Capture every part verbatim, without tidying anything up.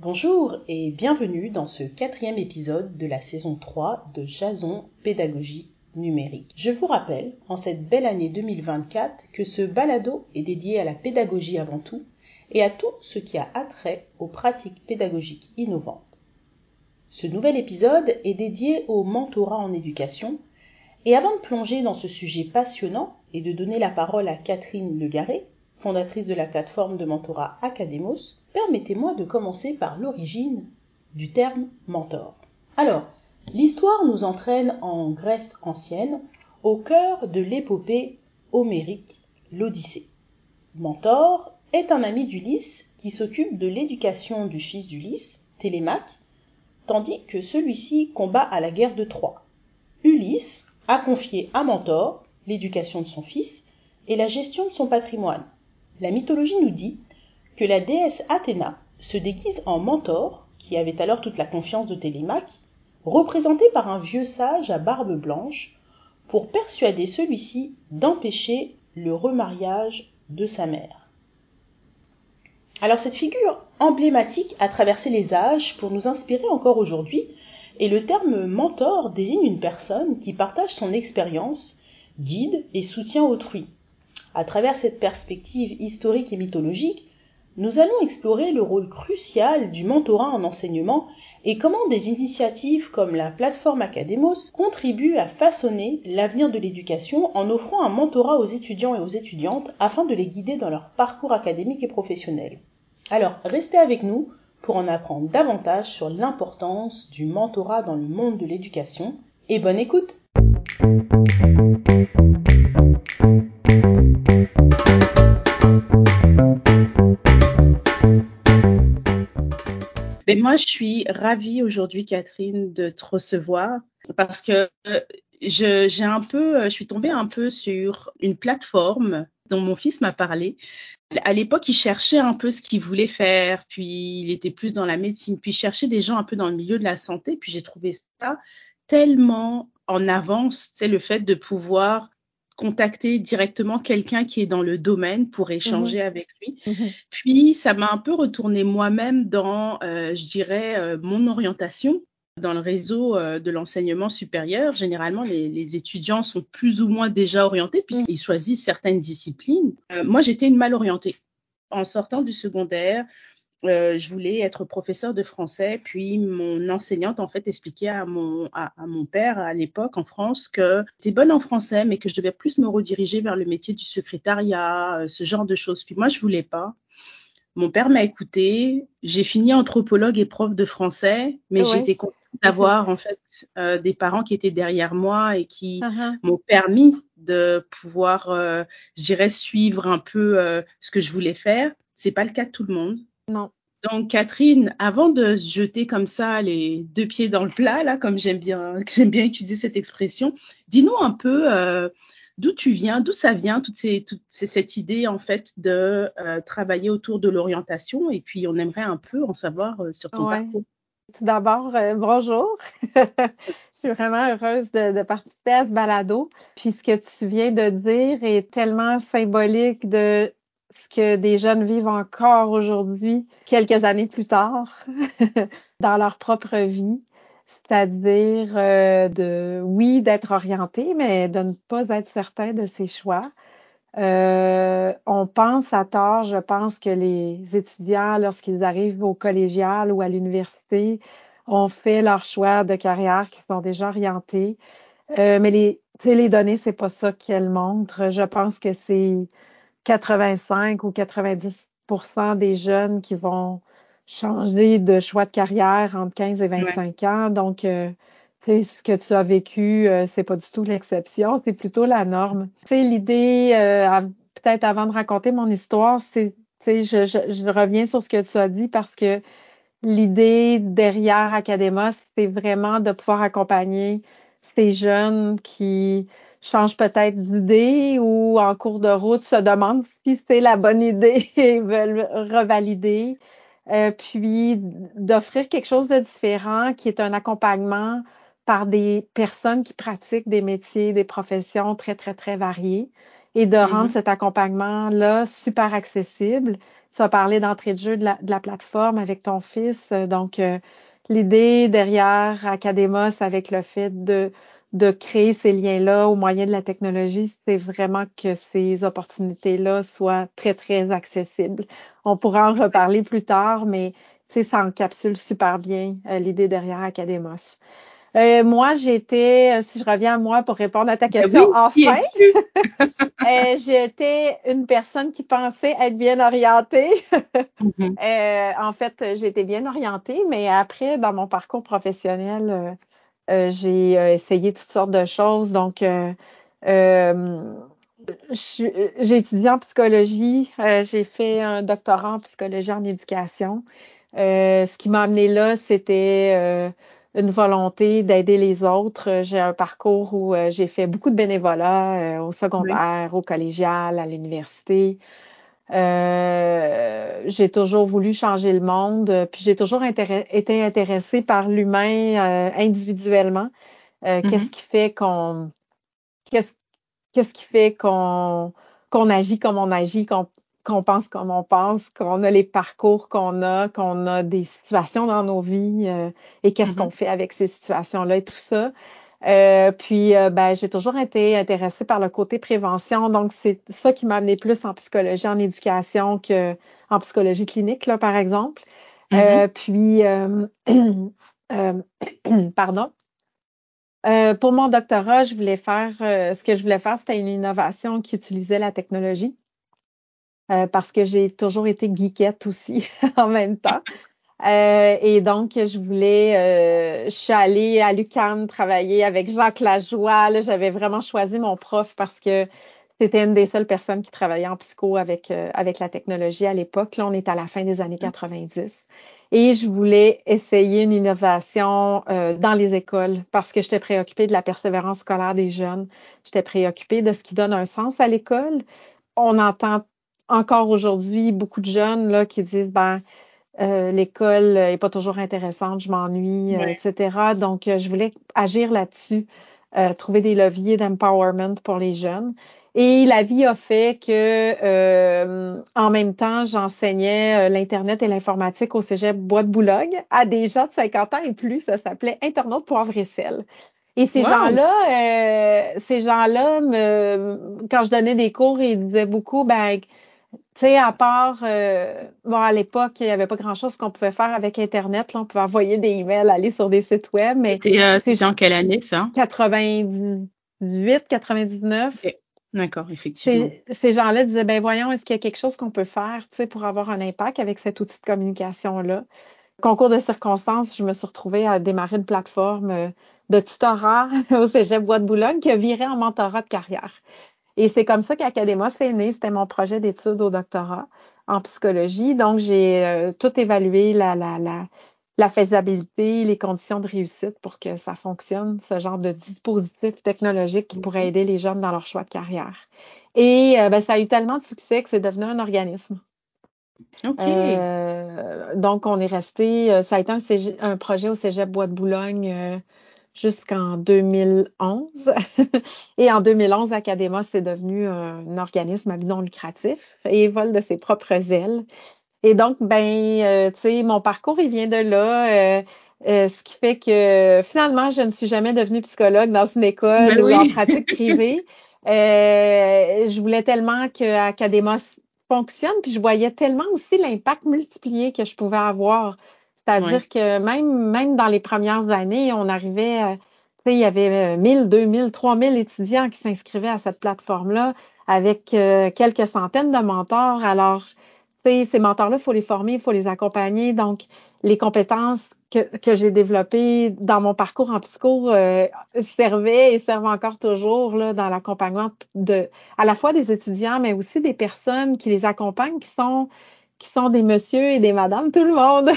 Bonjour et bienvenue dans ce quatrième épisode de la saison trois de Jason Pédagogie numérique. Je vous rappelle, en cette belle année deux mille vingt-quatre, que ce balado est dédié à la pédagogie avant tout et à tout ce qui a attrait aux pratiques pédagogiques innovantes. Ce nouvel épisode est dédié au mentorat en éducation et avant de plonger dans ce sujet passionnant et de donner la parole à Catherine Legarré, fondatrice de la plateforme de mentorat Academos, permettez-moi de commencer par l'origine du terme mentor. Alors, l'histoire nous entraîne en Grèce ancienne, au cœur de l'épopée homérique, l'Odyssée. Mentor est un ami d'Ulysse qui s'occupe de l'éducation du fils d'Ulysse, Télémaque, tandis que celui-ci combat à la guerre de Troie. Ulysse a confié à Mentor l'éducation de son fils et la gestion de son patrimoine. La mythologie nous dit que la déesse Athéna se déguise en Mentor, qui avait alors toute la confiance de Télémaque, représenté par un vieux sage à barbe blanche, pour persuader celui-ci d'empêcher le remariage de sa mère. Alors cette figure emblématique a traversé les âges pour nous inspirer encore aujourd'hui, et le terme mentor désigne une personne qui partage son expérience, guide et soutient autrui. À travers cette perspective historique et mythologique, nous allons explorer le rôle crucial du mentorat en enseignement et comment des initiatives comme la plateforme Academos contribuent à façonner l'avenir de l'éducation en offrant un mentorat aux étudiants et aux étudiantes afin de les guider dans leur parcours académique et professionnel. Alors, restez avec nous pour en apprendre davantage sur l'importance du mentorat dans le monde de l'éducation. Et bonne écoute! Mais moi, je suis ravie aujourd'hui, Catherine, de te recevoir parce que je, j'ai un peu, je suis tombée un peu sur une plateforme dont mon fils m'a parlé. À l'époque, il cherchait un peu ce qu'il voulait faire, puis il était plus dans la médecine, puis il cherchait des gens un peu dans le milieu de la santé, puis j'ai trouvé ça tellement en avance, c'est le fait de pouvoir contacter directement quelqu'un qui est dans le domaine pour échanger mmh. avec lui. Mmh. Puis, ça m'a un peu retourné moi-même dans, euh, je dirais, euh, mon orientation dans le réseau euh, de l'enseignement supérieur. Généralement, les, les étudiants sont plus ou moins déjà orientés puisqu'ils choisissent certaines disciplines. Euh, moi, j'étais une mal orientée. En sortant du secondaire, Euh, je voulais être professeure de français, puis mon enseignante en fait expliquait à mon à, à mon père à l'époque en France que j'étais bonne en français, mais que je devais plus me rediriger vers le métier du secrétariat, euh, ce genre de choses. Puis moi je voulais pas. Mon père m'a écoutée. J'ai fini anthropologue et prof de français, mais ouais. J'étais contente d'avoir en fait euh, des parents qui étaient derrière moi et qui uh-huh. m'ont permis de pouvoir, euh, je dirais, suivre un peu euh, ce que je voulais faire. C'est pas le cas de tout le monde. Non. Donc, Catherine, avant de se jeter comme ça les deux pieds dans le plat, là, comme j'aime bien, j'aime bien utiliser cette expression, dis-nous un peu euh, d'où tu viens, d'où ça vient, toute, ces, toute ces, cette idée, en fait, de euh, travailler autour de l'orientation. Et puis, on aimerait un peu en savoir euh, sur ton ouais. parcours. Tout d'abord, euh, bonjour. Je suis vraiment heureuse de, de participer à ce balado. Puis, ce que tu viens de dire est tellement symbolique de ce que des jeunes vivent encore aujourd'hui, quelques années plus tard, dans leur propre vie. C'est-à-dire euh, de, oui, d'être orienté, mais de ne pas être certain de ses choix. Euh, on pense à tort, je pense que les étudiants, lorsqu'ils arrivent au collégial ou à l'université, ont fait leur choix de carrière qui sont déjà orientés. Euh, mais les, tu sais, les données, c'est pas ça qu'elles montrent. Je pense que c'est quatre-vingt-cinq ou quatre-vingt-dix pour cent des jeunes qui vont changer de choix de carrière entre quinze et vingt-cinq ouais. ans. Donc, euh, tu sais, ce que tu as vécu, euh, c'est pas du tout l'exception, c'est plutôt la norme. Tu sais, l'idée, euh, peut-être avant de raconter mon histoire, c'est, tu sais, je, je, je reviens sur ce que tu as dit parce que l'idée derrière Academos, c'est vraiment de pouvoir accompagner ces jeunes qui changent peut-être d'idée ou en cours de route se demandent si c'est la bonne idée et veulent revalider. Euh, puis d'offrir quelque chose de différent qui est un accompagnement par des personnes qui pratiquent des métiers, des professions très, très, très variées et de mm-hmm. rendre cet accompagnement-là super accessible. tu as parlé d'entrée de jeu de la, de la plateforme avec ton fils. Donc, euh, l'idée derrière Academos avec le fait de, de créer ces liens-là au moyen de la technologie, c'est vraiment que ces opportunités-là soient très, très accessibles. On pourra en reparler plus tard, mais tu sais, ça encapsule super bien euh, l'idée derrière Academos. Euh, moi, j'étais, euh, si je reviens à moi pour répondre à ta Ben question, oui, qui enfin, es-tu? euh, j'étais une personne qui pensait être bien orientée. Mhm. Euh, en fait, j'étais bien orientée, mais après, dans mon parcours professionnel, euh, euh, j'ai euh, essayé toutes sortes de choses. Donc, euh, euh, je suis- j'ai étudié en psychologie. Euh, j'ai fait un doctorat en psychologie en éducation. Euh, ce qui m'a amené là, c'était euh, une volonté d'aider les autres. J'ai un parcours où euh, j'ai fait beaucoup de bénévolat euh, au Oui. secondaire, au collégial, à l'université. Euh, j'ai toujours voulu changer le monde, euh, puis j'ai toujours intéré- été intéressée par l'humain euh, individuellement. Euh, qu'est-ce Mhm. qui fait qu'on qu'est-ce qu'est-ce qui fait qu'on qu'on agit comme on agit, qu'on qu'on pense comme on pense, qu'on a les parcours qu'on a, qu'on a des situations dans nos vies euh, et qu'est-ce qu'on Mhm. fait avec ces situations-là et tout ça. Euh, puis, euh, ben, j'ai toujours été intéressée par le côté prévention, donc c'est ça qui m'a amené plus en psychologie, en éducation que en psychologie clinique, là, par exemple. Mhm. Euh, puis, euh, euh, pardon. Euh, pour mon doctorat, je voulais faire, euh, ce que je voulais faire, c'était une innovation qui utilisait la technologie, euh, parce que j'ai toujours été geekette aussi en même temps. Euh, et donc, je voulais, euh, je suis allée à l'U Q A M travailler avec Jacques Lajoie. Là, j'avais vraiment choisi mon prof parce que c'était une des seules personnes qui travaillait en psycho avec, euh, avec la technologie à l'époque. Là, on est à la fin des années quatre-vingt-dix. Et je voulais essayer une innovation euh, dans les écoles parce que j'étais préoccupée de la persévérance scolaire des jeunes. J'étais préoccupée de ce qui donne un sens à l'école. On entend encore aujourd'hui beaucoup de jeunes là, qui disent, ben, euh, l'école est pas toujours intéressante, je m'ennuie, euh, Ouais. et cetera. Donc, euh, je voulais agir là-dessus, euh, trouver des leviers d'empowerment pour les jeunes. Et la vie a fait que, euh, en même temps, j'enseignais euh, l'Internet et l'informatique au Cégep Bois-de-Boulogne à des gens de cinquante ans et plus. Ça s'appelait Internaute Poivre et sel. Et ces Wow. gens-là, euh, ces gens-là, me, quand je donnais des cours, ils disaient beaucoup, ben, tu sais, à part, euh, bon, à l'époque, il n'y avait pas grand-chose qu'on pouvait faire avec Internet. Là, on pouvait envoyer des emails, aller sur des sites web, mais C'était euh, c'est c'était en quelle année ça? quatre-vingt-dix-huit, quatre-vingt-dix-neuf. Ok. D'accord, effectivement. Ces, ces gens-là disaient, ben voyons, est-ce qu'il y a quelque chose qu'on peut faire, tu sais, pour avoir un impact avec cet outil de communication-là? Concours de circonstances, je me suis retrouvée à démarrer une plateforme euh, de tutorat au Cégep Bois de Boulogne qui a viré en mentorat de carrière. Et c'est comme ça qu'Académos est né. C'était mon projet d'études au doctorat en psychologie. Donc, j'ai euh, tout évalué, la, la, la, la faisabilité, les conditions de réussite pour que ça fonctionne, ce genre de dispositif technologique qui pourrait Mhm. aider les jeunes dans leur choix de carrière. Et euh, ben, ça a eu tellement de succès que c'est devenu un organisme. Ok. Euh, donc, on est resté, euh, ça a été un, cégep- un projet au Cégep Bois de Boulogne euh, jusqu'en deux mille onze. Et en deux mille onze, Académos c'est devenu un, un organisme à but non lucratif et vole de ses propres ailes. Et donc, ben, euh, tu sais, mon parcours, il vient de là. Euh, euh, ce qui fait que finalement, je ne suis jamais devenue psychologue dans une Ben école ou en oui. pratique privée. Euh, je voulais tellement que Académos fonctionne, puis je voyais tellement aussi l'impact multiplié que je pouvais avoir. Ouais. C'est-à-dire que même, même dans les premières années, on arrivait, euh, tu sais, il y avait mille, deux mille, trois mille étudiants qui s'inscrivaient à cette plateforme-là avec euh, quelques centaines de mentors. Alors, tu sais, ces mentors-là, il faut les former, il faut les accompagner. Donc, les compétences que, que j'ai développées dans mon parcours en psycho euh, servaient et servent encore toujours là, dans l'accompagnement de, à la fois des étudiants, mais aussi des personnes qui les accompagnent, qui sont, qui sont des messieurs et des madames, tout le monde.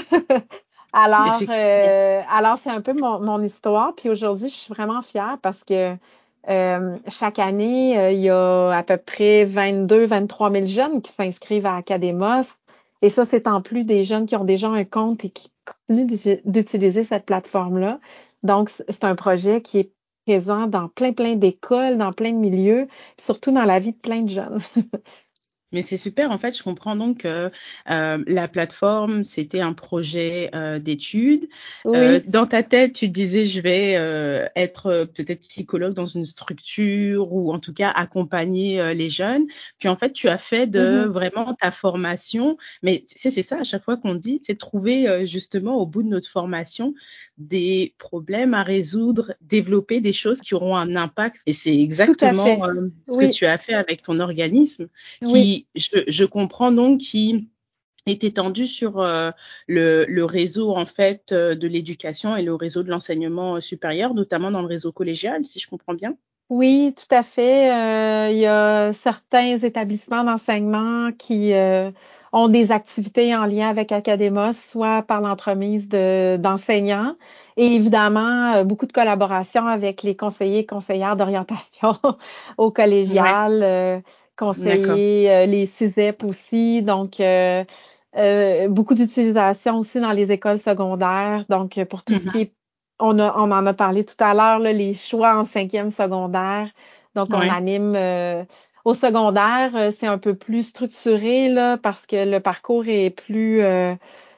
Alors, Effectivement. euh, alors c'est un peu mon, mon histoire. Puis aujourd'hui, je suis vraiment fière parce que euh, chaque année, euh, il y a à peu près vingt-deux, vingt-trois mille jeunes qui s'inscrivent à Academos. Et ça, c'est en plus des jeunes qui ont déjà un compte et qui continuent d'uti- d'utiliser cette plateforme-là. Donc, c- c'est un projet qui est présent dans plein, plein d'écoles, dans plein de milieux, surtout dans la vie de plein de jeunes. Mais c'est super, en fait, je comprends donc que euh, la plateforme, c'était un projet euh, d'études. Euh, Oui. dans ta tête, tu te disais, je vais euh, être euh, peut-être psychologue dans une structure ou en tout cas accompagner euh, les jeunes. Puis en fait, tu as fait de Mhm. vraiment ta formation. Mais tu sais, c'est ça, à chaque fois qu'on dit, c'est trouver euh, justement au bout de notre formation des problèmes à résoudre, développer des choses qui auront un impact. Et c'est Tout à exactement fait. euh, ce que Oui, tu as fait avec ton organisme oui. qui, je, je comprends donc, qui est étendu sur euh, le, le réseau en fait euh, de l'éducation et le réseau de l'enseignement euh, supérieur, notamment dans le réseau collégial, si je comprends bien. Oui, tout à fait. Euh, il y a certains établissements d'enseignement qui euh, ont des activités en lien avec Academos, soit par l'entremise de, d'enseignants et évidemment euh, beaucoup de collaboration avec les conseillers et conseillères d'orientation au Ouais, collégial, euh, d'accord. conseiller euh, les CESEP aussi. Donc, euh, euh, beaucoup d'utilisation aussi dans les écoles secondaires. Donc, euh, pour tout ce qui Mhm. est on a, on en a parlé tout à l'heure, là, les choix en cinquième secondaire. Donc, on Ouais. anime euh, au secondaire, euh, c'est un peu plus structuré là, parce que le parcours est plus euh,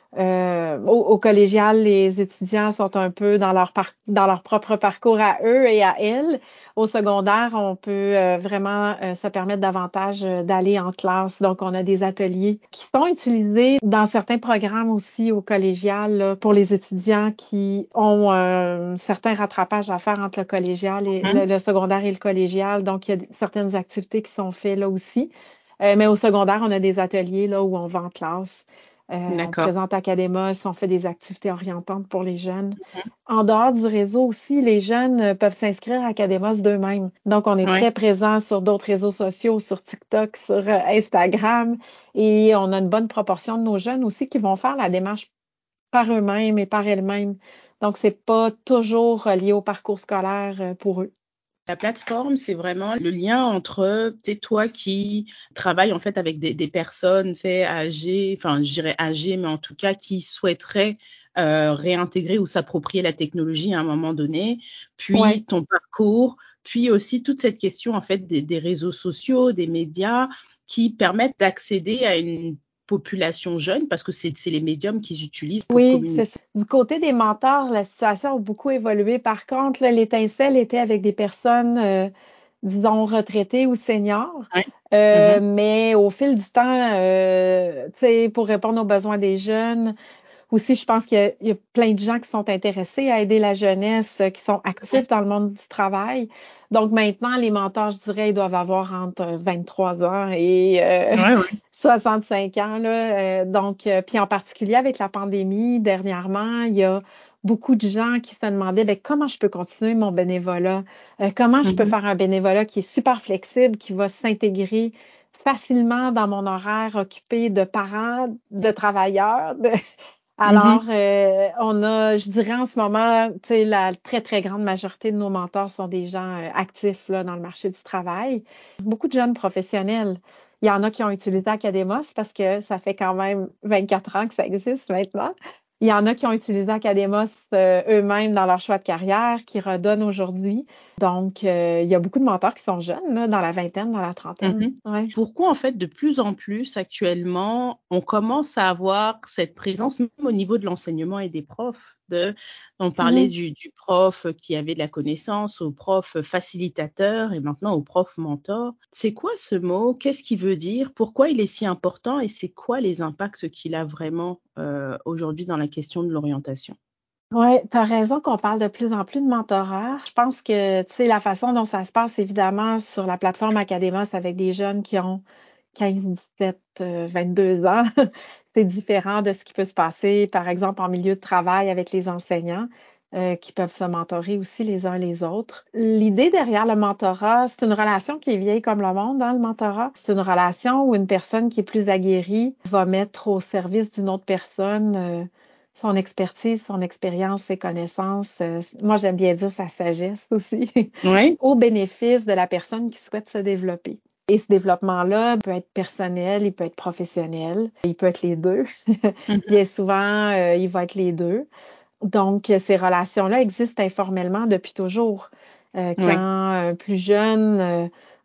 euh, au, au collégial, les étudiants sont un peu dans leur par- dans leur propre parcours à eux et à elles. Au secondaire, on peut euh, vraiment euh, se permettre davantage euh, d'aller en classe. Donc, on a des ateliers qui sont utilisés dans certains programmes aussi au collégial là, pour les étudiants qui ont euh, un certain rattrapage à faire entre le collégial et le, Mhm. le secondaire et le collégial. Donc, il y a certaines activités qui sont faites là aussi. Euh, mais au secondaire, on a des ateliers là où on va en classe. Euh, on D'accord. présente Academos, on fait des activités orientantes pour les jeunes. En dehors du réseau aussi, les jeunes euh, peuvent s'inscrire à Academos d'eux-mêmes. Donc, on est Ouais. très présent sur d'autres réseaux sociaux, sur TikTok, sur euh, Instagram, et on a une bonne proportion de nos jeunes aussi qui vont faire la démarche par eux-mêmes et par elles-mêmes. Donc, c'est pas toujours euh, lié au parcours scolaire euh, pour eux. La plateforme, c'est vraiment le lien entre, tu sais, toi qui travailles en fait avec des, des personnes, tu sais, âgées, enfin, je dirais âgées, mais en tout cas qui souhaiteraient euh, réintégrer ou s'approprier la technologie à un moment donné, Ouais. puis ton parcours, puis aussi toute cette question en fait des, des réseaux sociaux, des médias qui permettent d'accéder à une population jeune parce que c'est c'est les médiums qu'ils utilisent pour Oui, c'est communiquer. ça. Du côté des mentors, la situation a beaucoup évolué. Par contre, là, l'étincelle était avec des personnes, euh, disons, retraitées ou seniors. Ouais. Euh, Mhm. mais au fil du temps, euh, tu sais, pour répondre aux besoins des jeunes, aussi, je pense qu'il y a, il y a plein de gens qui sont intéressés à aider la jeunesse, euh, qui sont actifs dans le monde du travail. Donc maintenant, les mentors, je dirais, ils doivent avoir entre vingt-trois ans et euh, Ouais, ouais. soixante-cinq ans. Là. Euh, donc, euh, puis en particulier avec la pandémie, dernièrement, il y a beaucoup de gens qui se demandaient ben, comment je peux continuer mon bénévolat, Euh, comment je peux Mhm. faire un bénévolat qui est super flexible, qui va s'intégrer facilement dans mon horaire occupé de parents, de travailleurs, de, alors, Mhm. euh, on a, je dirais en ce moment, tu sais, la très, très grande majorité de nos mentors sont des gens euh, actifs là, dans le marché du travail. Beaucoup de jeunes professionnels. Il y en a qui ont utilisé Academos parce que ça fait quand même vingt-quatre ans que ça existe maintenant. Il y en a qui ont utilisé Academos euh, eux-mêmes dans leur choix de carrière, qui redonnent aujourd'hui. Donc, euh, il y a beaucoup de mentors qui sont jeunes, là, dans la vingtaine, dans la trentaine. Mhm. Ouais. Pourquoi, en fait, de plus en plus, actuellement, on commence à avoir cette présence, même au niveau de l'enseignement et des profs, de, on parlait Mhm. du, du prof qui avait de la connaissance, au prof facilitateur et maintenant au prof mentor. C'est quoi ce mot? Qu'est-ce qu'il veut dire? Pourquoi il est si important et c'est quoi les impacts qu'il a vraiment euh, aujourd'hui dans la question de l'orientation? Ouais, tu as raison qu'on parle de plus en plus de mentorat. Je pense que, tu sais, la façon dont ça se passe, évidemment, sur la plateforme Academos avec des jeunes qui ont quinze, dix-sept, euh, vingt-deux ans, c'est différent de ce qui peut se passer, par exemple, en milieu de travail avec les enseignants, euh, qui peuvent se mentorer aussi les uns les autres. L'idée derrière le mentorat, c'est une relation qui est vieille comme le monde, hein, le mentorat. C'est une relation où une personne qui est plus aguerrie va mettre au service d'une autre personne, euh, son expertise, son expérience, ses connaissances, euh, moi j'aime bien dire sa sagesse aussi, Oui. au bénéfice de la personne qui souhaite se développer. Et ce développement-là peut être personnel, il peut être professionnel, il peut être les deux. Bien souvent, euh, il va être les deux. Donc, euh, ces relations-là existent informellement depuis toujours. Euh, quand Oui. un plus jeune euh,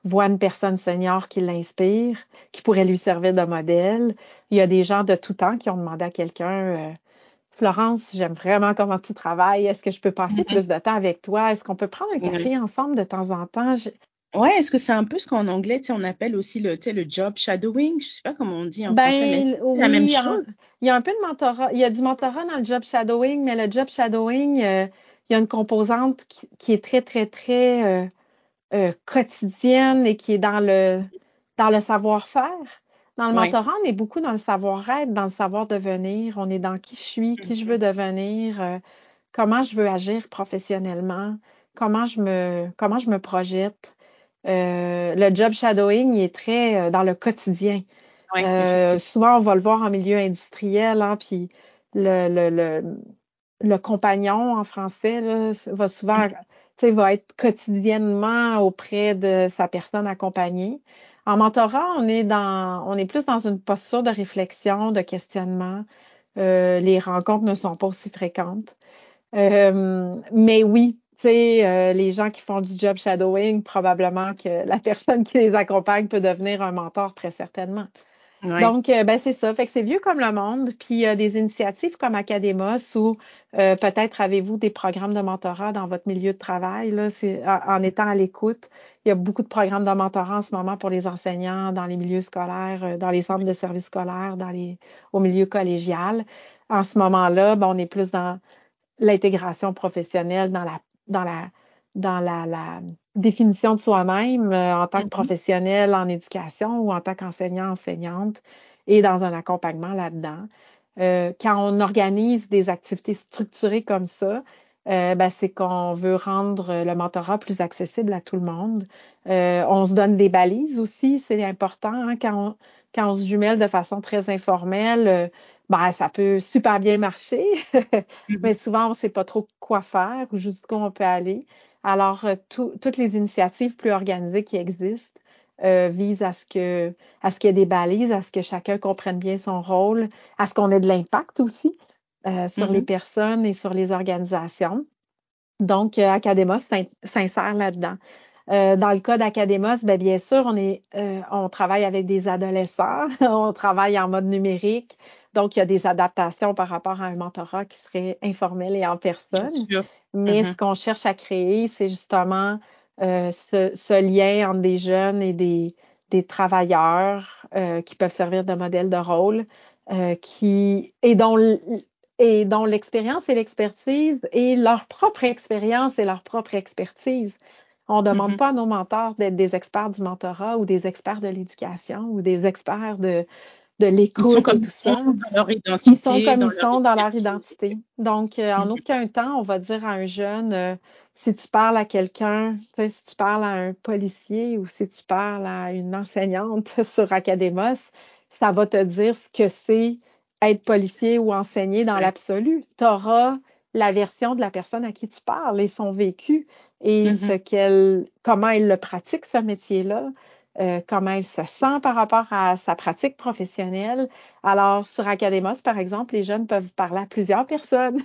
voit une personne senior qui l'inspire, qui pourrait lui servir de modèle. Il y a des gens de tout temps qui ont demandé à quelqu'un, euh, Florence, j'aime vraiment comment tu travailles. Est-ce que je peux passer Mhm. plus de temps avec toi? Est-ce qu'on peut prendre un Ouais. café ensemble de temps en temps? Je- Ouais, est-ce que c'est un peu ce qu'en anglais, tu sais, on appelle aussi le, tu sais, le job shadowing? Je sais pas comment on dit en français, mais Ben c'est la même oui, en- chose. il y a un peu de mentorat. Il y a du mentorat dans le job shadowing, mais le job shadowing, euh, il y a une composante qui, qui est très, très, très euh, euh, quotidienne et qui est dans le, dans le savoir-faire. Dans le Ouais. mentorat, on est beaucoup dans le savoir-être, dans le savoir devenir. On est dans qui je suis, qui je veux Mhm. devenir, euh, comment je veux agir professionnellement, comment je me, comment je me projette. Euh, le job shadowing, il est très euh, dans le quotidien. Ouais, Euh, effectivement. souvent, on va le voir en milieu industriel, hein, puis le, le, le, le compagnon en français là, va souvent, tu sais, va être quotidiennement auprès de sa personne accompagnée. En mentorat, on est dans, on est plus dans une posture de réflexion, de questionnement. Euh, les rencontres ne sont pas aussi fréquentes. Euh, mais oui, tu sais, euh, les gens qui font du job shadowing, probablement que la personne qui les accompagne peut devenir un mentor très certainement. Ouais. Donc, euh, ben, c'est ça. Fait que c'est vieux comme le monde. Puis, euh, des initiatives comme Academos ou euh, peut-être avez-vous des programmes de mentorat dans votre milieu de travail, là, c'est, en, en étant à l'écoute. Il y a beaucoup de programmes de mentorat en ce moment pour les enseignants dans les milieux scolaires, euh, dans les centres de services scolaires, dans les, au milieu collégial. En ce moment-là, ben, on est plus dans l'intégration professionnelle, dans la, dans la, dans la, la définition de soi-même euh, en tant que Mhm. professionnel en éducation ou en tant qu'enseignant, enseignante et dans un accompagnement là-dedans. Euh, quand on organise des activités structurées comme ça, euh, ben, c'est qu'on veut rendre le mentorat plus accessible à tout le monde. Euh, on se donne des balises aussi, c'est important, hein, quand on, quand on se jumelle de façon très informelle, euh, ben, ça peut super bien marcher, Mhm. mais souvent on ne sait pas trop quoi faire ou jusqu'où on peut aller. Alors, euh, tout- toutes les initiatives plus organisées qui existent euh, visent à ce que, à ce qu'il y ait des balises, à ce que chacun comprenne bien son rôle, à ce qu'on ait de l'impact aussi euh, sur les Mhm. personnes et sur les organisations. Donc, euh, Academos s'in- s'insère là-dedans. Euh, dans le cas d'Academos, ben, bien sûr, on est, euh, on travaille avec des adolescents, on travaille en mode numérique, donc il y a des adaptations par rapport à un mentorat qui serait informel et en Bien personne. sûr. Mais ce Mhm. qu'on cherche à créer, c'est justement euh, ce, ce lien entre des jeunes et des, des travailleurs euh, qui peuvent servir de modèle de rôle, euh, qui, et dont l- et dont l'expérience et l'expertise et leur propre expérience et leur propre expertise. On ne demande Mhm. pas à nos mentors d'être des experts du mentorat ou des experts de l'éducation ou des experts de, de Ils sont l'écoute et comme tout ils sont ça. dans leur Ils sont identité, comme dans ils leur sont dans leur expertise. identité. Donc, euh, en Mhm. aucun temps, on va dire à un jeune, euh, si tu parles à quelqu'un, tu sais, si tu parles à un policier ou si tu parles à une enseignante sur Academos, ça va te dire ce que c'est être policier ou enseigner dans Ouais. l'absolu. Tu auras la version de la personne à qui tu parles et son vécu et ce Mhm. qu'elle, comment elle le pratique, ce métier-là, euh, comment elle se sent par rapport à sa pratique professionnelle. Alors, sur Academos, par exemple, les jeunes peuvent parler à plusieurs personnes.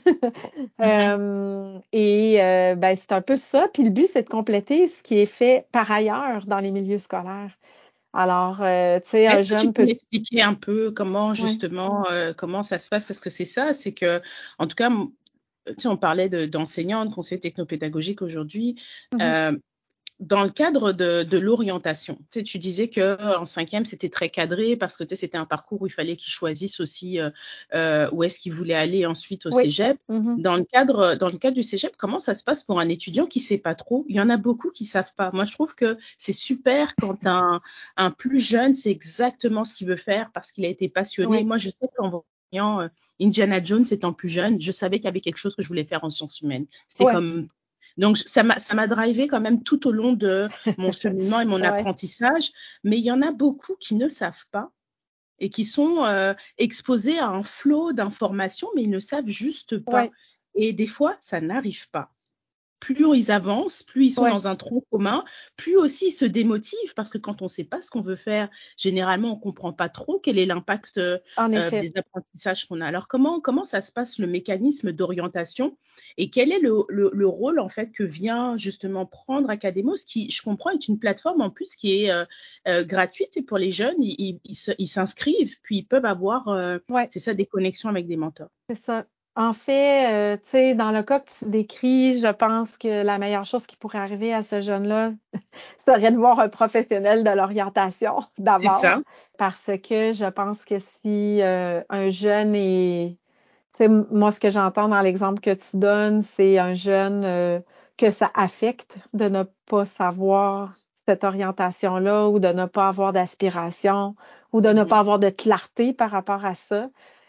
Mhm. Euh, et euh, ben, c'est un peu ça. Puis le but, c'est de compléter ce qui est fait par ailleurs dans les milieux scolaires. Alors, euh, tu sais, un Est-ce que tu jeune peux peut... m'expliquer un peu comment Ouais. justement euh, comment ça se passe? Parce que c'est ça, c'est que en tout cas, m- tu sais, on parlait de, d'enseignants, de conseillers technopédagogiques aujourd'hui. Mhm. Euh, Dans le cadre de, de l'orientation, tu sais, tu disais que en cinquième, c'était très cadré parce que tu sais, c'était un parcours où il fallait qu'ils choisissent aussi euh, euh, où est-ce qu'ils voulaient aller ensuite au Oui. cégep. Mhm. Dans le cadre, dans le cadre du cégep, comment ça se passe pour un étudiant qui sait pas trop? Il y en a beaucoup qui savent pas. Moi, je trouve que c'est super quand un, un plus jeune sait exactement ce qu'il veut faire parce qu'il a été passionné. Oui. Moi, je sais qu'en voyant euh, Indiana Jones étant plus jeune, je savais qu'il y avait quelque chose que je voulais faire en sciences humaines. C'était Ouais. comme donc, ça m'a, ça m'a drivé quand même tout au long de mon cheminement et mon Ouais. apprentissage. Mais il y en a beaucoup qui ne savent pas et qui sont euh, exposés à un flot d'informations, mais ils ne savent juste pas. Ouais. Et des fois, ça n'arrive pas. plus ils avancent, plus ils sont Ouais, dans un tronc commun, plus aussi ils se démotivent parce que quand on ne sait pas ce qu'on veut faire, généralement on ne comprend pas trop quel est l'impact euh, en euh, effet. des apprentissages qu'on a. Alors comment, comment ça se passe le mécanisme d'orientation et quel est le, le, le rôle en fait que vient justement prendre Academos, qui je comprends est une plateforme en plus qui est euh, euh, gratuite et pour les jeunes, ils, ils, ils s'inscrivent puis ils peuvent avoir, euh, Ouais, c'est ça, des connexions avec des mentors. c'est ça. En fait, euh, tu sais, dans le cas que tu décris, je pense que la meilleure chose qui pourrait arriver à ce jeune-là serait de voir un professionnel de l'orientation C'est d'abord, ça. parce que je pense que si euh, un jeune est, tu sais, m- moi, ce que j'entends dans l'exemple que tu donnes, c'est un jeune euh, que ça affecte de ne pas savoir cette orientation-là ou de ne pas avoir d'aspiration ou de ne pas Mhm. avoir de clarté par rapport à ça.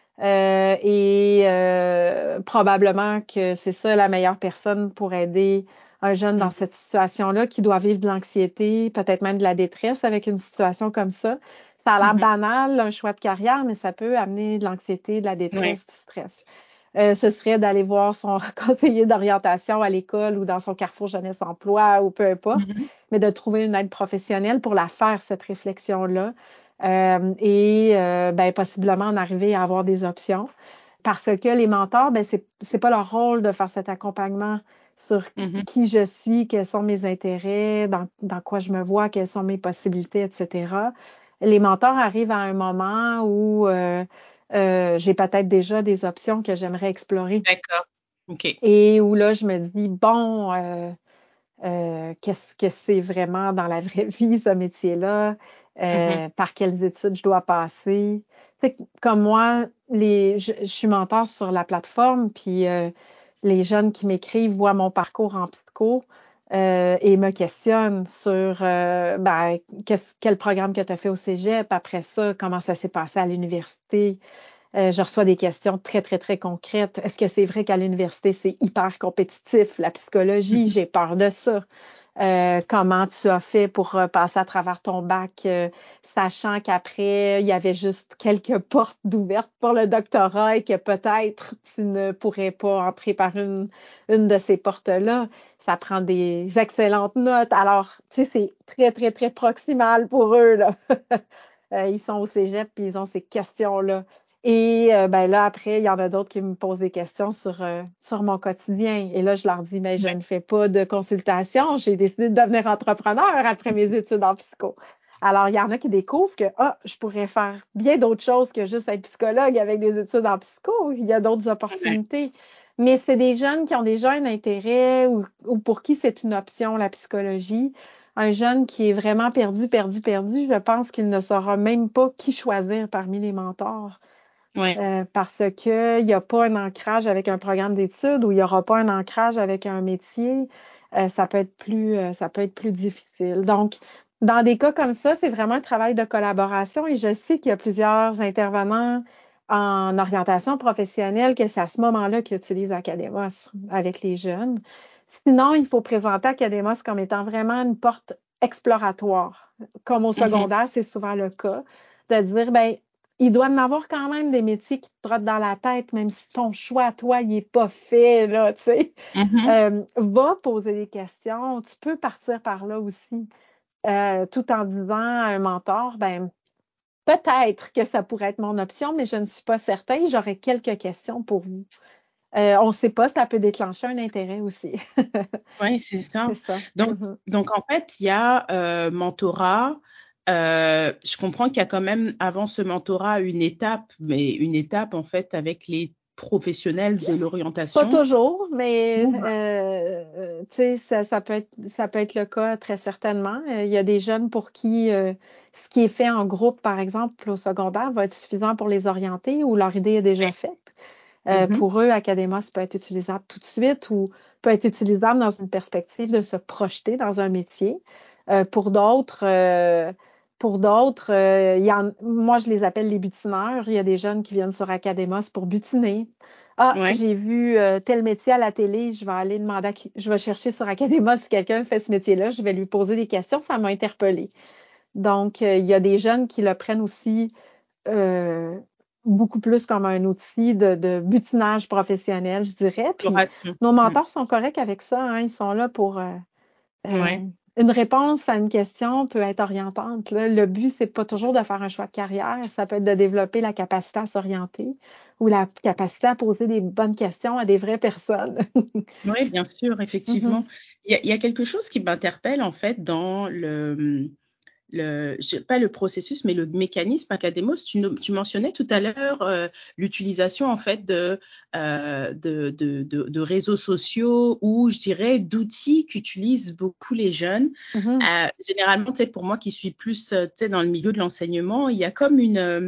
Euh, et euh, probablement que c'est ça la meilleure personne pour aider un jeune dans Mhm. cette situation-là qui doit vivre de l'anxiété, peut-être même de la détresse avec une situation comme ça. Ça a l'air Mhm. banal, un choix de carrière, mais ça peut amener de l'anxiété, de la Ouais. détresse, du stress. Euh, ce serait d'aller voir son conseiller d'orientation à l'école ou dans son carrefour jeunesse-emploi ou peu importe, Mhm. mais de trouver une aide professionnelle pour la faire, cette réflexion-là, euh, et euh, ben, possiblement en arriver à avoir des options. Parce que les mentors, ben, c'est, c'est pas leur rôle de faire cet accompagnement sur Mhm. qui je suis, quels sont mes intérêts, dans, dans quoi je me vois, quelles sont mes possibilités, et cetera. Les mentors arrivent à un moment où euh, euh, j'ai peut-être déjà des options que j'aimerais explorer D'accord. OK. et où là, je me dis, bon, euh, euh, qu'est-ce que c'est vraiment dans la vraie vie, ce métier-là, Mhm. euh, par quelles études je dois passer. Tu sais, comme moi, les, je, je suis mentor sur la plateforme, puis euh, les jeunes qui m'écrivent voient mon parcours en psycho euh, et me questionnent sur euh, ben, qu'est-ce- quel programme que tu as fait au cégep, après ça, comment ça s'est passé à l'université. Euh, je reçois des questions très, très, très concrètes. Est-ce que c'est vrai qu'à l'université, c'est hyper compétitif, la psychologie? Mhm. J'ai peur de ça. Euh, comment tu as fait pour euh, passer à travers ton bac, euh, sachant qu'après, il y avait juste quelques portes d'ouvertes pour le doctorat et que peut-être tu ne pourrais pas entrer par une, une de ces portes-là. Ça prend des excellentes notes. Alors, tu sais, c'est très, très, très proximal pour eux, là. Euh, ils sont au cégep puis ils ont ces questions-là. Et euh, ben là, après, il y en a d'autres qui me posent des questions sur, euh, sur mon quotidien. Et là, je leur dis, mais je Ouais. ne fais pas de consultation. J'ai décidé de devenir entrepreneur après mes études en psycho. Alors, il y en a qui découvrent que ah, je pourrais faire bien d'autres choses que juste être psychologue avec des études en psycho. Il y a d'autres Ouais. opportunités. Mais c'est des jeunes qui ont déjà un intérêt ou, ou pour qui c'est une option, la psychologie. Un jeune qui est vraiment perdu, perdu, perdu, je pense qu'il ne saura même pas qui choisir parmi les mentors. Ouais. Euh, parce qu'il n'y a pas un ancrage avec un programme d'études ou il n'y aura pas un ancrage avec un métier, euh, ça peut être plus, euh, ça peut être plus difficile. Donc, dans des cas comme ça, c'est vraiment un travail de collaboration et je sais qu'il y a plusieurs intervenants en orientation professionnelle que c'est à ce moment-là qu'ils utilisent Academos avec les jeunes. Sinon, il faut présenter Academos comme étant vraiment une porte exploratoire. Comme au Mhm. secondaire, c'est souvent le cas, de dire, ben, il doit y en avoir quand même des métiers qui te trottent dans la tête, même si ton choix à toi, il n'est pas fait, là, tu sais. Mhm. Euh, va poser des questions. Tu peux partir par là aussi, euh, tout en disant à un mentor, ben, peut-être que ça pourrait être mon option, mais je ne suis pas certain. J'aurais quelques questions pour vous. Euh, on ne sait pas, ça peut déclencher un intérêt aussi. Ouais, c'est ça. C'est ça. Donc, Mhm. donc en fait, il y a euh, mentorat. Euh, je comprends qu'il y a quand même avant ce mentorat une étape, mais une étape en fait avec les professionnels de Pas l'orientation. toujours, mais Ou- euh, euh, tu sais, ça, ça peut être, ça peut être le cas très certainement. Euh, il y a des jeunes pour qui euh, ce qui est fait en groupe, par exemple, au secondaire, va être suffisant pour les orienter ou leur idée est déjà faite. Euh, Mhm. pour eux, Academos peut être utilisable tout de suite ou peut être utilisable dans une perspective de se projeter dans un métier. Euh, pour d'autres, euh, pour d'autres, euh, il y en- moi, je les appelle les butineurs. Il y a des jeunes qui viennent sur Academos pour butiner. Ah, Ouais. j'ai vu euh, tel métier à la télé, je vais aller demander, à qui- je vais chercher sur Academos si quelqu'un fait ce métier-là, je vais lui poser des questions, ça m'a interpellée. Donc, euh, il y a des jeunes qui le prennent aussi euh, beaucoup plus comme un outil de, de butinage professionnel, je dirais. Puis Exploration. nos Mm. mentors sont corrects avec ça, hein. Ils sont là pour euh, euh, Ouais. une réponse à une question peut être orientante, là. Le but, c'est pas toujours de faire un choix de carrière. Ça peut être de développer la capacité à s'orienter ou la capacité à poser des bonnes questions à des vraies personnes. Oui, bien sûr, effectivement. Mhm, Il y a, il y a quelque chose qui m'interpelle en fait dans le, le, je- pas le processus, mais le mécanisme Academos. Tu, no- tu mentionnais tout à l'heure euh, l'utilisation en fait de, euh, de, de, de- de réseaux sociaux ou je dirais d'outils qu'utilisent beaucoup les jeunes. mhm, Euh, généralement, tu sais, pour moi qui suis plus euh, tu sais, dans le milieu de l'enseignement, il y a comme une, euh,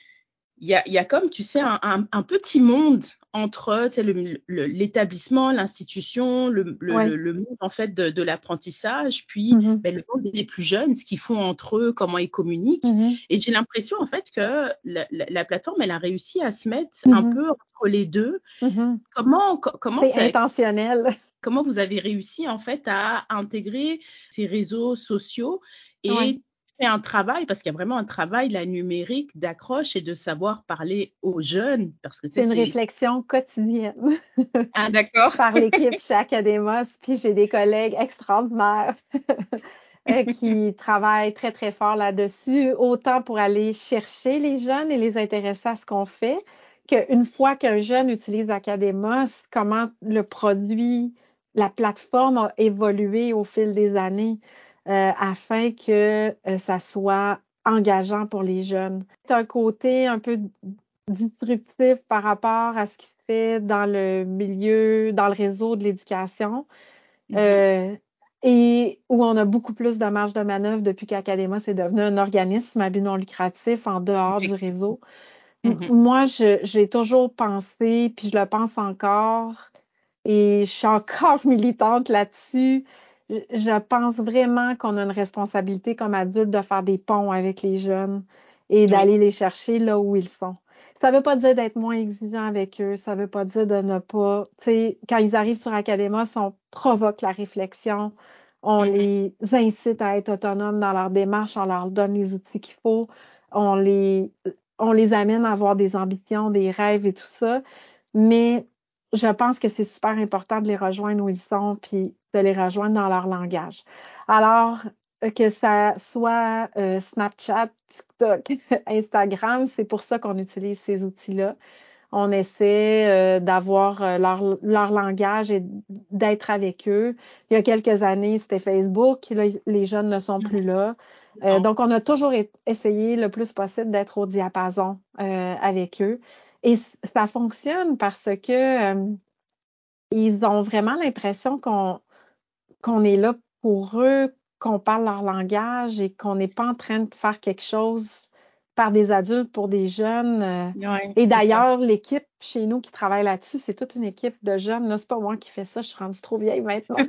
il y a, il y a comme, tu sais, un, un- un petit monde entre, tu sais, le- le- l'établissement, l'institution, le, le, le- ouais. le monde, en fait, de, de l'apprentissage, puis Mhm, ben, le monde des plus jeunes, ce qu'ils font entre eux, comment ils communiquent. mhm, Et j'ai l'impression, en fait, que la, la- la plateforme, elle a réussi à se mettre un mhm, peu entre les deux. mhm. Comment, co- comment C'est ça, intentionnel. comment vous avez réussi en fait à intégrer ces réseaux sociaux Ouais. et faire un travail, parce qu'il y a vraiment un travail, la numérique, d'accroche et de savoir parler aux jeunes, parce que tu sais, C'est une c'est... réflexion quotidienne Ah, d'accord. par l'équipe chez Academos, puis j'ai des collègues extraordinaires euh, qui travaillent très, très fort là-dessus, autant pour aller chercher les jeunes et les intéresser à ce qu'on fait, qu'une fois qu'un jeune utilise Academos, comment le produit, la plateforme a évolué au fil des années euh, afin que euh, ça soit engageant pour les jeunes. C'est un côté un peu disruptif par rapport à ce qui se fait dans le milieu, dans le réseau de l'éducation, Mhm. euh, et où on a beaucoup plus de marge de manœuvre depuis qu'Académos est devenu un organisme à but non lucratif en dehors du Effectivement. réseau. M- Mhm. moi, je- j'ai toujours pensé, puis je le pense encore, et je suis encore militante là-dessus. Je, je pense vraiment qu'on a une responsabilité comme adulte de faire des ponts avec les jeunes et Oui. d'aller les chercher là où ils sont. Ça veut pas dire d'être moins exigeant avec eux, ça veut pas dire de ne pas, tu sais, quand ils arrivent sur Academos, on provoque la réflexion, on Mhm. les incite à être autonomes dans leur démarche, on leur donne les outils qu'il faut, on les, on les amène à avoir des ambitions, des rêves et tout ça. Mais je pense que c'est super important de les rejoindre où ils sont, puis de les rejoindre dans leur langage. Alors, euh, que ça soit euh, Snapchat, TikTok, Instagram, c'est pour ça qu'on utilise ces outils-là. On essaie euh, d'avoir euh, leur, leur langage et d'être avec eux. Il y a quelques années, c'était Facebook. Là, les jeunes ne sont plus Mhm. là. Euh, Non. donc, on a toujours é- essayé le plus possible d'être au diapason euh, avec eux. Et c- ça fonctionne parce que euh, ils ont vraiment l'impression qu'on qu'on est là pour eux, qu'on parle leur langage et qu'on n'est pas en train de faire quelque chose par des adultes pour des jeunes. euh. Ouais, Et c'est ça. d'ailleurs, l'équipe chez nous qui travaille là-dessus, c'est toute une équipe de jeunes. Là, c'est pas moi qui fais ça, je suis rendue trop vieille maintenant.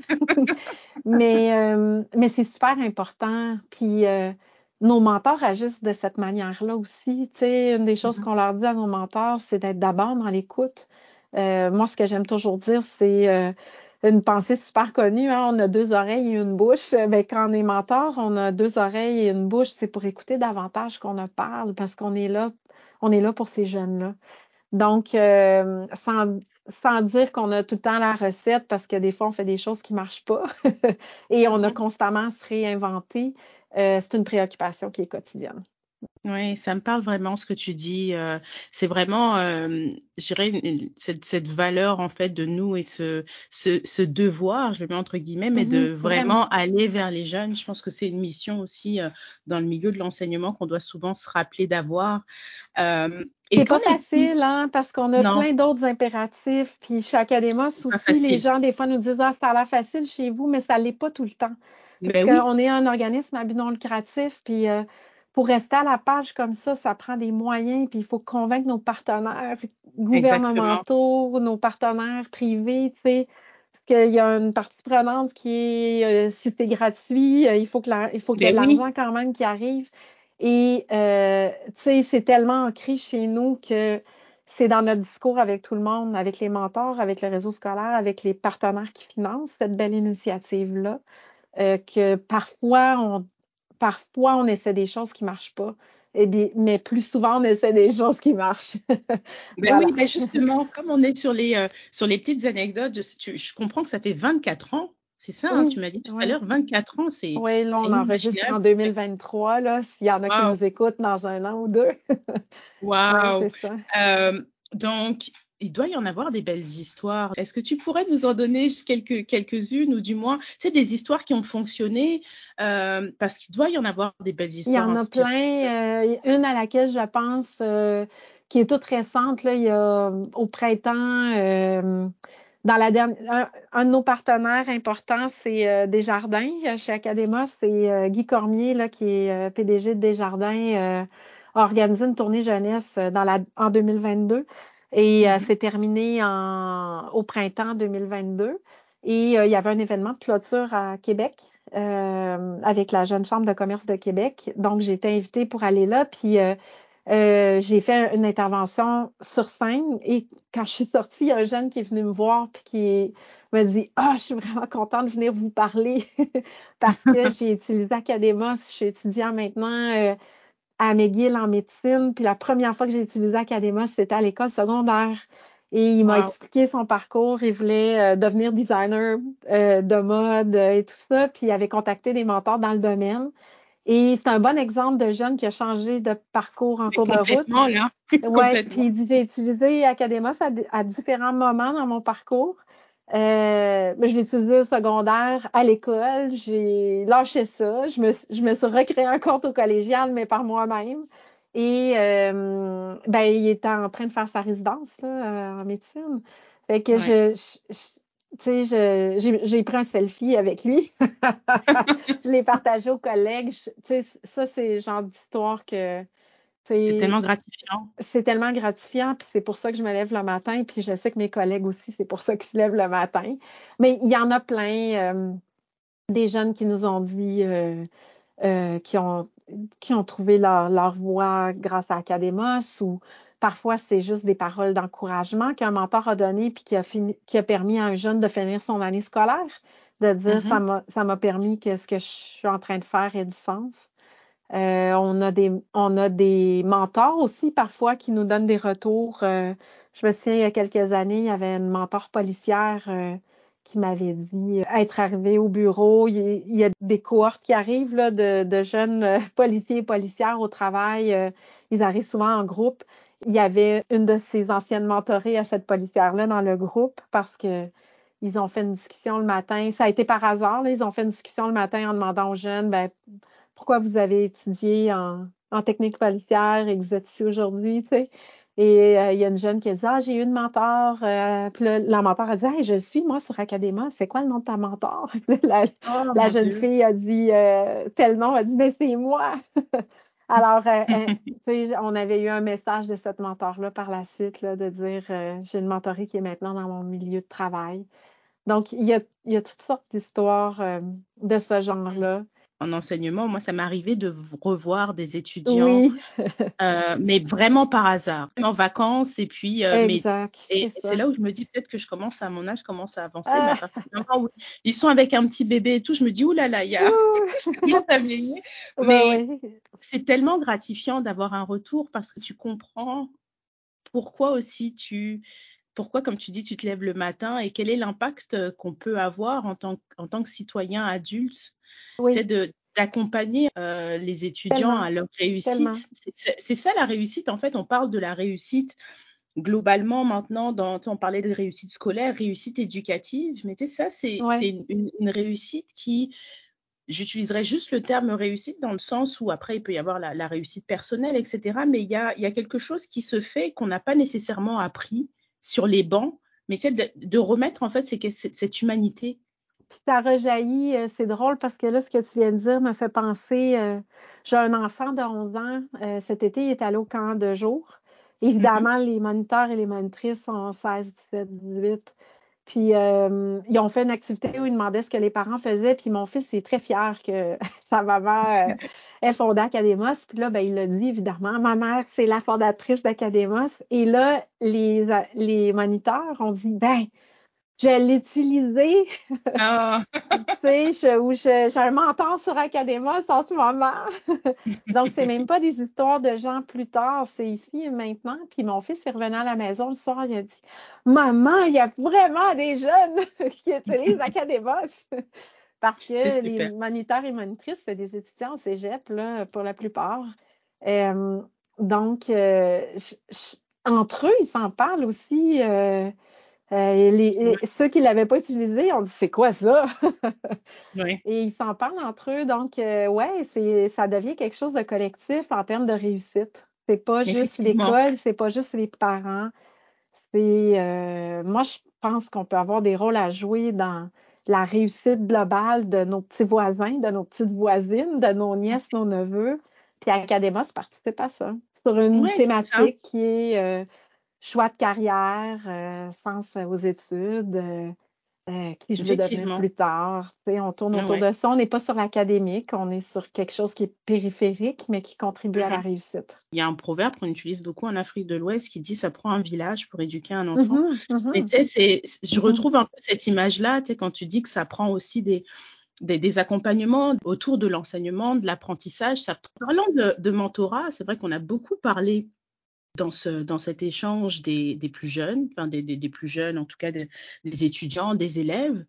Mais, euh, mais c'est super important. Puis euh, nos mentors agissent de cette manière-là aussi. Tu sais, une des choses Mhm. qu'on leur dit à nos mentors, c'est d'être d'abord dans l'écoute. Euh, moi, ce que j'aime toujours dire, c'est euh, une pensée super connue, hein, on a deux oreilles et une bouche. Euh, Ben, quand on est mentor, on a deux oreilles et une bouche. C'est pour écouter davantage qu'on ne parle parce qu'on est là, on est là pour ces jeunes-là. Donc, euh, sans, sans dire qu'on a tout le temps la recette, parce que des fois, on fait des choses qui ne marchent pas et on a Mhm. constamment à se réinventer, euh, c'est une préoccupation qui est quotidienne. Oui, ça me parle vraiment ce que tu dis. euh, c'est vraiment, euh, je dirais, une- une- cette, cette valeur en fait de nous et ce, ce, ce devoir, je le mets entre guillemets, mais Mhm, de vraiment. vraiment aller vers les jeunes. Je pense que c'est une mission aussi euh, dans le milieu de l'enseignement qu'on doit souvent se rappeler d'avoir. Euh, et C'est qu'en pas est-il? facile, hein, parce qu'on a Non, plein d'autres impératifs. Puis chez Academos c'est pas aussi, les facile. gens, des fois, nous disent, ah, ça a l'air facile chez vous, mais ça l'est pas tout le temps. Parce Mais oui, qu'on est un organisme à but non lucratif, puis euh, pour rester à la page comme ça, ça prend des moyens, puis il faut convaincre nos partenaires exactement. gouvernementaux, nos partenaires privés, tu sais, parce qu'il y a une partie prenante qui est, euh, si c'est gratuit, euh, il faut que la- il faut qu'il y ait Mais de oui, l'argent quand même qui arrive. Et, euh, tu sais, c'est tellement ancré chez nous que c'est dans notre discours avec tout le monde, avec les mentors, avec le réseau scolaire, avec les partenaires qui financent cette belle initiative-là, euh, que parfois on, parfois on essaie des choses qui marchent pas. Eh bien, mais plus souvent, on essaie des choses qui marchent. Ben Voilà. oui, ben justement, comme on est sur les, euh, sur les petites anecdotes, je, tu- je comprends que ça fait vingt-quatre ans. C'est ça, hein, tu Oui, m'as dit tout à oui. l'heure, vingt-quatre ans, c'est Oui, là, c'est on enregistre inimaginable. en deux mille vingt-trois, là, s'il y en a qui Waouh, nous écoutent dans un an ou deux. Oui, waouh. c'est ça. Euh, donc, il doit y en avoir des belles histoires. Est-ce que tu pourrais nous en donner quelques, quelques-unes ou du moins, tu sais, des histoires qui ont fonctionné euh, parce qu'il doit y en avoir des belles Il y histoires en a inspirantes. plein. Euh, une à laquelle je pense, euh, qui est toute récente, là, il y a euh, au printemps, euh, dans la dernière, un, un de nos partenaires importants, c'est euh, Desjardins euh, chez Académos. C'est euh, Guy Cormier, là, qui est euh, P D G de Desjardins, euh, a organisé une tournée jeunesse euh, dans la, en deux mille vingt-deux et euh, Mhm, c'est terminé en, au printemps deux mille vingt-deux. Et euh, il y avait un événement de clôture à Québec euh, avec la Jeune Chambre de commerce de Québec. Donc, j'ai été invitée pour aller là. Puis, euh, euh, j'ai fait une intervention sur scène. Et quand je suis sortie, il y a un jeune qui est venu me voir puis qui m'a dit Ah, je suis vraiment contente de venir vous parler parce que j'ai utilisé Académos. Je suis étudiant maintenant euh, à McGill en médecine. Puis, la première fois que j'ai utilisé Académos, c'était à l'école secondaire. Et il m'a wow. expliqué son parcours. Il voulait euh, devenir designer euh, de mode euh, et tout ça. Puis il avait contacté des mentors dans le domaine. Et c'est un bon exemple de jeune qui a changé de parcours en Mais cours de route. complètement, là. Ouais, Complètement. puis il dit, j'ai utilisé Academos à, à différents moments dans mon parcours. Euh, mais je l'ai utilisé au secondaire, à l'école. J'ai lâché ça. Je me, je me suis recréé un compte au collégial, mais par moi-même. Et euh, ben, il était en train de faire sa résidence là, en médecine. Fait que Ouais. je, je, je- tu sais, je- j'ai j'ai pris un selfie avec lui. Je l'ai partagé aux collègues. Je- Tu sais, ça, c'est le genre d'histoire que, tu C'est sais, tellement gratifiant. c'est tellement gratifiant, puis c'est pour ça que je me lève le matin, puis je sais que mes collègues aussi, c'est pour ça qu'ils se lèvent le matin. Mais il y en a plein, euh, des jeunes qui nous ont dit euh, euh, qui ont, qui ont trouvé leur, leur voie grâce à Academos, ou parfois c'est juste des paroles d'encouragement qu'un mentor a donné, puis qui a fini, qui a permis à un jeune de finir son année scolaire, de dire ça Mhm. m'a, ça m'a permis que ce que je suis en train de faire ait du sens. Euh, on a des, on a des mentors aussi parfois qui nous donnent des retours. Euh, je me souviens, il y a quelques années, il y avait une mentor policière euh, qui m'avait dit euh, être arrivée au bureau. Il, y il y a des cohortes qui arrivent là, de, de jeunes euh, policiers et policières au travail. Euh, ils arrivent souvent en groupe. Il y avait une de ses anciennes mentorées à cette policière-là dans le groupe parce que ils ont fait une discussion le matin. Ça a été par hasard. Là, ils ont fait une discussion le matin en demandant aux jeunes, ben, pourquoi vous avez étudié en, en technique policière et que vous êtes ici aujourd'hui, tu sais. Et euh, il y a une jeune qui a dit, ah, j'ai eu une mentor. Euh, puis là, la mentor a dit, hey, je suis, moi, sur Académa. C'est quoi le nom de ta mentor? la, Oh la mon jeune Dieu. fille a dit, euh, tel nom, a dit, mais c'est moi. Alors, euh, euh, tu sais, on avait eu un message de cette mentor-là par la suite, là, de dire, euh, j'ai une mentorée qui est maintenant dans mon milieu de travail. Donc, il y a, il y a toutes sortes d'histoires euh, de ce genre-là. En enseignement, moi, ça m'est arrivé de v- revoir des étudiants, Oui, euh, mais vraiment par hasard, en vacances, et puis, euh, mais exact, et c'est c'est ça. là où je me dis peut-être que je commence à mon âge, commence à avancer, mais à Ah, partir du moment où ils sont avec un petit bébé et tout, je me dis, ouh là là, il y a, ouh. je commence à vieillir. Ouais, Mais ouais, c'est tellement gratifiant d'avoir un retour parce que tu comprends pourquoi aussi tu, pourquoi, comme tu dis, tu te lèves le matin et quel est l'impact euh, qu'on peut avoir en tant, en tant que citoyen adulte, tu sais, oui, de, d'accompagner euh, les étudiants tellement, à leur tellement. réussite. C'est, c'est- c'est ça la réussite, en fait, on parle de la réussite globalement maintenant, dans, tu sais, on parlait de réussite scolaire, réussite éducative, mais tu sais, ça, c'est, c'est Ouais, une, une- une réussite qui, j'utiliserais juste le terme réussite dans le sens où après, il peut y avoir la, la réussite personnelle, et cetera. Mais il y a, il y a quelque chose qui se fait qu'on n'a pas nécessairement appris sur les bancs, mais tu sais, de, de remettre en fait c'est que cette, cette humanité. puis ça rejaillit, euh, c'est drôle parce que là, ce que tu viens de dire me fait penser, euh, j'ai un enfant de onze ans, euh, cet été, il est allé au camp de jour. Mhm. Évidemment, les moniteurs et les monitrices ont seize, dix-sept, dix-huit. Puis, euh, ils ont fait une activité où ils demandaient ce que les parents faisaient. Puis, mon fils est très fier que sa maman euh, ait fondé Académos. Puis là, ben, il l'a dit, évidemment. Ma mère, c'est la fondatrice d'Académos. Et là, les, les moniteurs ont dit, ben, Je l'ai utilisé, Ah, tu sais, je, où je- j'ai un mentor sur Academos en ce moment. Donc, c'est même pas des histoires de gens plus tard, c'est ici et maintenant. Puis mon fils est revenu à la maison le soir, il a dit, Maman, il y a vraiment des jeunes qui utilisent Academos. Parce c'est que les super. moniteurs et monitrices, c'est des étudiants au cégep, là, pour la plupart. Euh, donc, euh, je- je- entre eux, ils s'en parlent aussi. euh, euh, les, Ouais, les- ceux qui ne l'avaient pas utilisé ont dit, c'est quoi ça? ouais, Et ils s'en parlent entre eux. Donc, euh, ouais, c'est, ça devient quelque chose de collectif en termes de réussite. C'est pas juste effectivement. l'école, c'est pas juste les parents. C'est, euh, moi, je pense qu'on peut avoir des rôles à jouer dans la réussite globale de nos petits voisins, de nos petites voisines, de nos nièces, nos neveux. Puis Académos participe à ça, sur une Ouais, c'est ça. thématique qui est euh, choix de carrière, euh, sens aux études, euh, euh, qui je veux devenir Effectivement. plus tard. Tu sais, on tourne Ah autour ouais. de ça. On n'est pas sur l'académique, on est sur quelque chose qui est périphérique, mais qui contribue à la Mhm. réussite. Il y a un proverbe qu'on utilise beaucoup en Afrique de l'Ouest qui dit ça prend un village pour éduquer un enfant. Mhm, Mais mhm, tu sais, c'est, je mhm, retrouve un peu cette image-là, tu sais, quand tu dis que ça prend aussi des, des, des accompagnements autour de l'enseignement, de l'apprentissage. Ça, parlant de, de mentorat, c'est vrai qu'on a beaucoup parlé dans, ce, dans cet échange des, des plus jeunes, enfin des, des, des plus jeunes, en tout cas des, des étudiants, des élèves.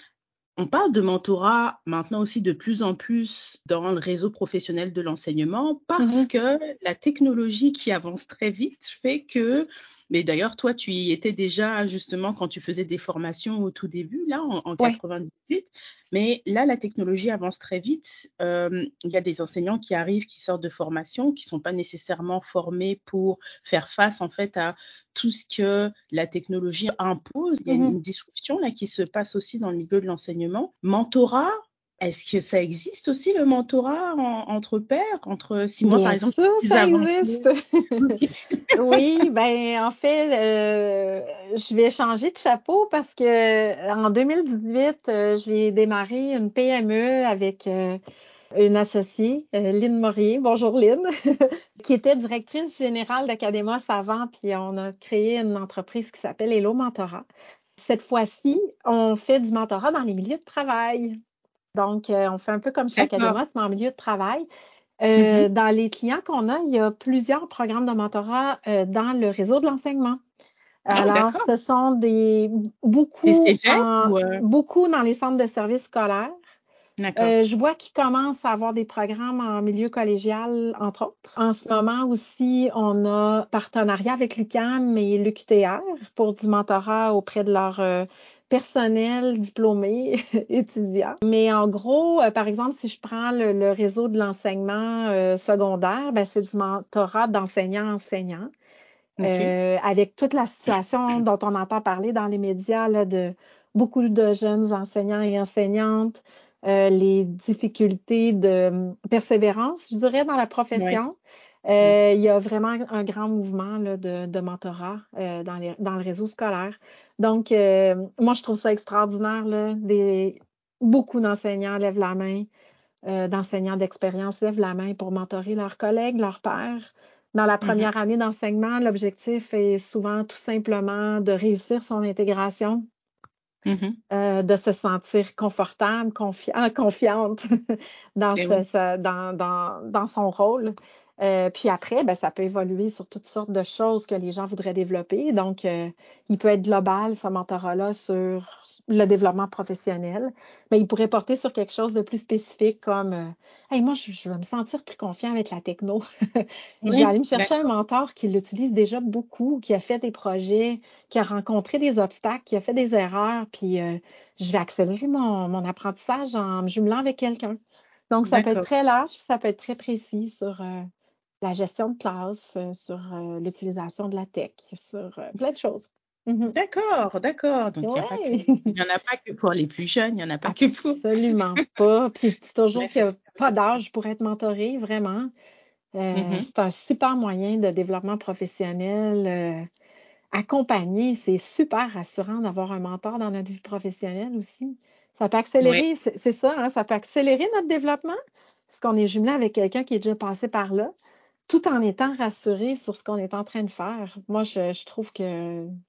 On parle de mentorat maintenant aussi de plus en plus dans le réseau professionnel de l'enseignement parce mhm. que la technologie qui avance très vite fait que, mais d'ailleurs toi tu y étais déjà justement quand tu faisais des formations au tout début, là en, en Ouais. quatre-vingt-dix-huit, mais là la technologie avance très vite. Euh, il y a des enseignants qui arrivent, qui sortent de formation, qui ne sont pas nécessairement formés pour faire face en fait à tout ce que la technologie impose. Il y a une, Mhm. une disruption là qui se passe aussi dans le milieu de l'enseignement. Mentorat, est-ce que ça existe aussi le mentorat en- entre pairs, entre si moi par Bien exemple sûr, plus ça avancée. existe. Ok. Oui, ben en fait, euh, je vais changer de chapeau parce que en deux mille dix-huit, euh, j'ai démarré une P M E avec euh, une associée, euh, Lynne Morier. Bonjour Lynne, qui était directrice générale d'Académos avant, puis on a créé une entreprise qui s'appelle Hello Mentorat. Cette fois-ci, on fait du mentorat dans les milieux de travail. Donc, euh, on fait un peu comme chez D'accord. Académos, mais en milieu de travail. Mhm. Euh, dans les clients qu'on a, il y a plusieurs programmes de mentorat euh, dans le réseau de l'enseignement. Oh, Alors, d'accord. ce sont des Des beaucoup cégeps en ou euh, beaucoup dans les centres de services scolaires. d'accord. Euh, je vois qu'ils commencent à avoir des programmes en milieu collégial, entre autres. En ce moment aussi, on a partenariat avec l'U Q A M et l'U Q T R pour du mentorat auprès de leur euh, personnel diplômé étudiant. Mais en gros, euh, par exemple, si je prends le, le réseau de l'enseignement euh, secondaire, ben, c'est du mentorat d'enseignants-enseignants. Ok. Euh, avec toute la situation dont on entend parler dans les médias, là, de beaucoup de jeunes enseignants et enseignantes, euh, les difficultés de hum, persévérance, je dirais, dans la Ouais. profession. Ouais. Euh, il y a vraiment un grand mouvement là, de, de mentorat euh, dans les, dans le réseau scolaire. Donc, euh, moi, je trouve ça extraordinaire. Là, des, beaucoup d'enseignants lèvent la main, euh, d'enseignants d'expérience lèvent la main pour mentorer leurs collègues, leurs pairs. Dans la Mhm. première année d'enseignement, l'objectif est souvent tout simplement de réussir son intégration, Mhm. euh, de se sentir confortable, confi confiante dans, Et ce, oui. ce- dans, dans, dans son rôle. Euh, puis après, ben, ça peut évoluer sur toutes sortes de choses que les gens voudraient développer. Donc, euh, il peut être global, ce mentorat-là, sur le développement professionnel, mais il pourrait porter sur quelque chose de plus spécifique comme euh, Hey, moi, je, je vais me sentir plus confiant avec la techno. Je vais Oui, aller me chercher un d'accord. mentor qui l'utilise déjà beaucoup, qui a fait des projets, qui a rencontré des obstacles, qui a fait des erreurs, puis euh, je vais accélérer mon, mon apprentissage en me jumelant avec quelqu'un. Donc, ça peut être D'accord. très large, puis ça peut être très précis sur euh, la gestion de classe, euh, sur euh, l'utilisation de la tech, sur euh, plein de choses. Mhm. D'accord, d'accord. Donc, il y a pas que, Ouais, il y en a pas que pour les plus jeunes, il n'y en a pas que pour. absolument pas. Puis je dis Mais toujours qu'il c'est n'y a super pas intéressant. d'âge pour être mentoré, vraiment. Euh, Mhm. c'est un super moyen de développement professionnel. Euh, accompagner, c'est super rassurant d'avoir un mentor dans notre vie professionnelle aussi. Ça peut Oui, accélérer, c'est c'est ça, hein, ça peut accélérer notre développement, parce qu'on est jumelé avec quelqu'un qui est déjà passé par là, tout en étant rassuré sur ce qu'on est en train de faire. Moi, je, je trouve que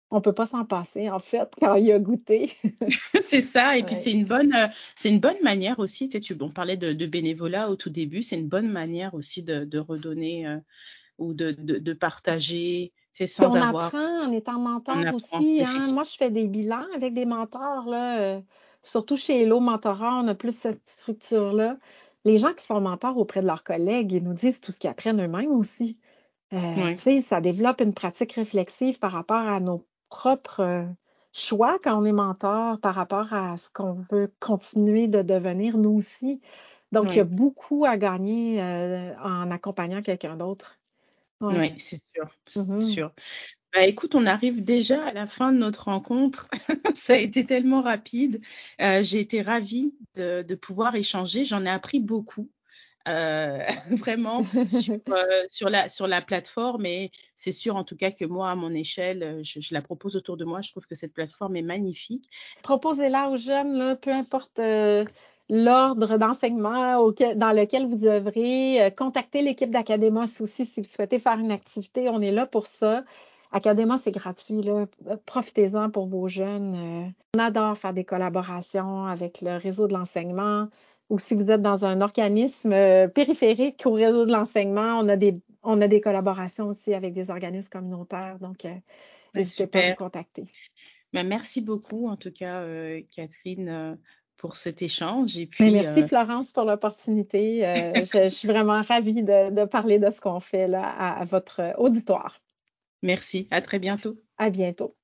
on peut pas s'en passer, en fait, quand il a goûté. C'est ça, et puis Ouais. c'est une bonne, euh, c'est une bonne manière aussi, tu sais, tu, on parlait de, de bénévolat au tout début, c'est une bonne manière aussi de, de redonner euh, ou de, de, de partager, c'est Puis sans on avoir, apprend en étant on mentor apprend, aussi, hein. Moi, effectivement. je fais des bilans avec des mentors, là. euh, surtout chez Hello Mentorat, on a plus cette structure-là. Les gens qui sont mentors auprès de leurs collègues, ils nous disent tout ce qu'ils apprennent eux-mêmes aussi. Euh, tu Oui, sais, ça développe une pratique réflexive par rapport à nos propres euh, choix quand on est mentor, par rapport à ce qu'on veut continuer de devenir nous aussi. Donc, il y a oui, beaucoup à gagner euh, en accompagnant quelqu'un d'autre. Ouais. oui, c'est sûr, c'est Mhm. sûr. Bah, écoute, on arrive déjà à la fin de notre rencontre. Ça a été tellement rapide. Euh, j'ai été ravie de, de pouvoir échanger. J'en ai appris beaucoup. euh, vraiment sur, euh, sur la, sur la plateforme. Et c'est sûr, en tout cas, que moi, à mon échelle, euh, je, je la propose autour de moi. Je trouve que cette plateforme est magnifique. Proposez-la aux jeunes, là, peu importe euh, l'ordre d'enseignement auquel- dans lequel vous œuvrez. Euh, contactez l'équipe d'Academos aussi si vous souhaitez faire une activité. On est là pour ça. Academos, c'est gratuit, là. Euh, Profitez-en pour vos jeunes. Euh, on adore faire des collaborations avec le réseau de l'enseignement. Ou si vous êtes dans un organisme euh, périphérique au réseau de l'enseignement, on a des, on a des collaborations aussi avec des organismes communautaires. Donc, euh, Ouais, n'hésitez pas à nous super. contacter. Ben, merci beaucoup, en tout cas, euh, Catherine, euh, pour cet échange. Et Mais puis, merci euh, Florence pour l'opportunité. Euh, je, je suis vraiment ravie de, de parler de ce qu'on fait là à, à votre auditoire. merci. À très bientôt. À bientôt.